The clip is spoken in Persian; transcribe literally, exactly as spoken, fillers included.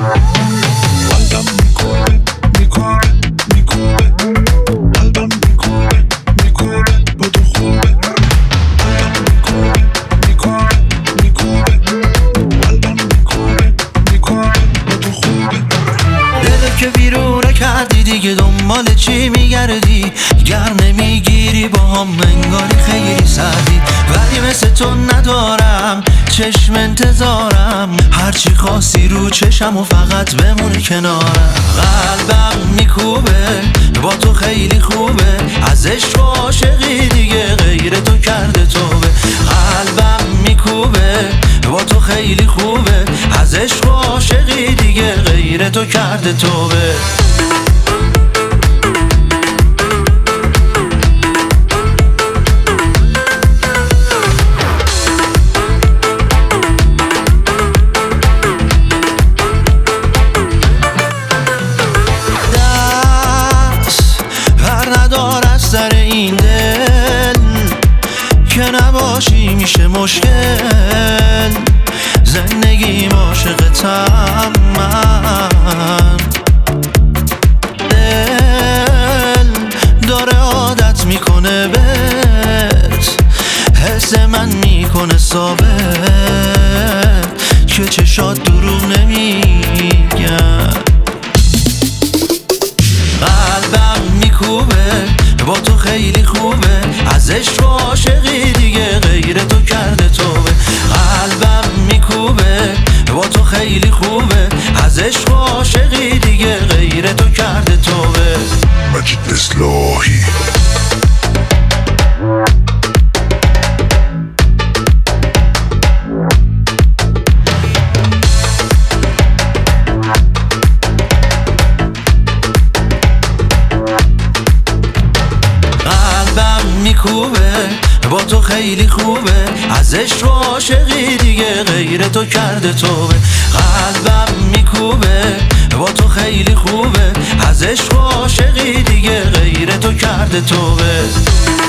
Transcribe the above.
قلبم میکوبه میکوبه میکوبه قلبم میکوبه میکوبه با تو خوبه قلبم میکوبه میکوبه میکوبه قلبم میکوبه میکوبه با تو خوبه دلت که بیرونه کردی دیگه دنبال چی میگردی گر نمیگیری با هم انگاری خیلی سردی ولی مثل تو ندارم چشم انتظارم هرچی خواستی رو چشم و فقط بمونی کنارم قلبم میکوبه با تو خیلی خوبه از عشق و عاشقی دیگه غیر تو کرده توبه قلبم میکوبه با تو خیلی خوبه از عشق و عاشقی دیگه غیر تو کرده توبه سر این دل که نباشی میشه مشکل زندگیم عاشقتم من دل داره عادت میکنه بهت حس من میکنه ثابت که چشات دروغ نمیگن قلبم میکوبه با تو خیلی خوبه از عشق و عاشقی دیگه غیر تو کرده توبه قلبم میکوبه با تو خیلی خوبه از عشق و عاشقی دیگه غیر تو کرده توبه مجید اصلاحی میکوبه با تو خیلی خوبه از عشق و عاشقی دیگه غیر تو کرده توبه قلبم میکوبه با تو خیلی خوبه از عشق و عاشقی دیگه غیر تو کرده توبه